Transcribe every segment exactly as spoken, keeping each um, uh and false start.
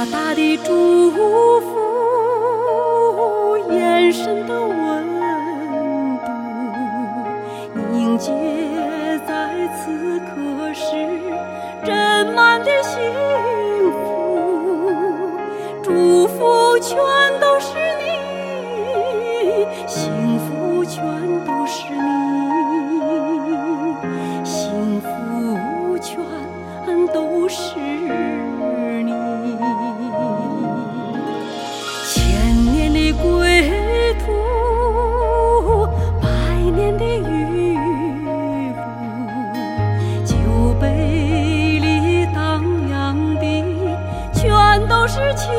大的祝福，眼神的温度，凝结在此刻时斟满的幸福，祝福全都是你，幸福全都是你，幸福全都是你。千年的归途，百年的雨露，酒杯里荡漾的全都是情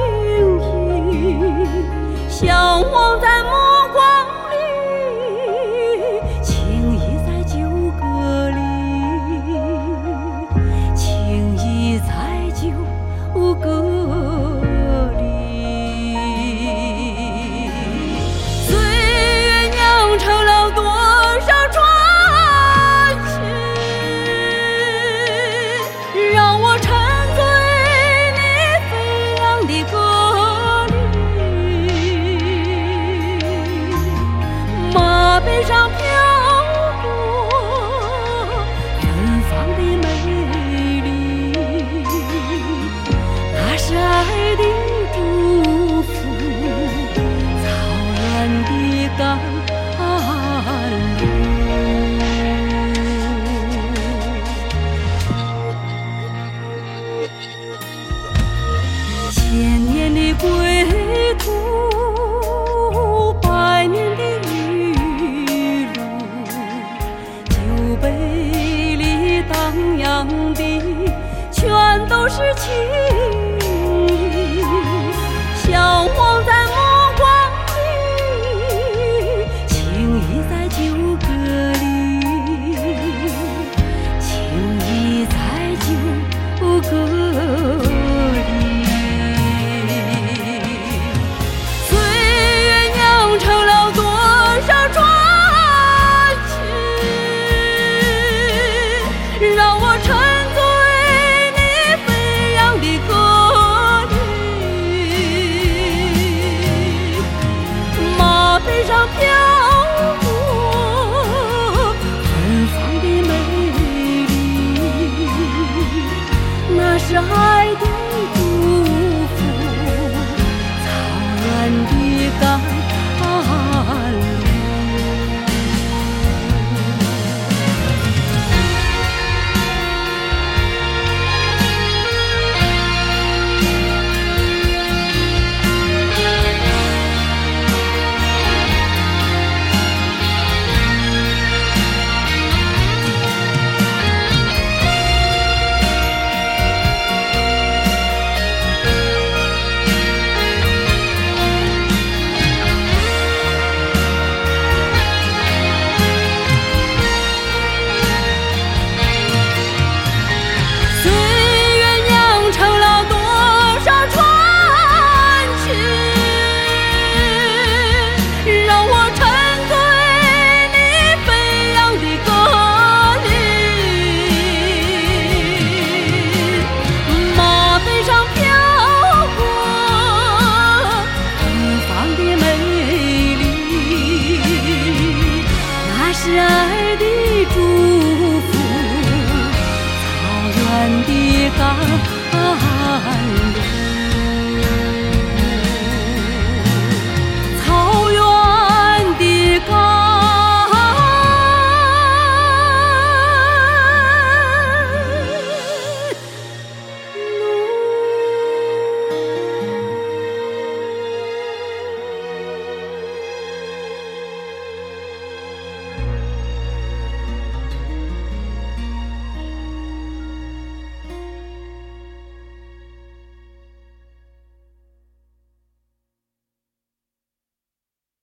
意，向往在目光里，情意在酒歌里，情意在酒歌里。岁月酿成了多少传奇，让我沉醉你飞扬的歌里。马背上飘过芬芳的美丽，那是爱的祝福，草原的甘露。千年的归途，百年的雨露，酒杯里荡漾的全都是情意，向往在目光里，情意在酒歌里，情意在酒歌里。岁月酿成了多少传奇，让我沉醉你飞扬的歌里。马背上飘过芬芳的美丽，那是爱的祝福，草原的甘露。是爱的祝福，草原的甘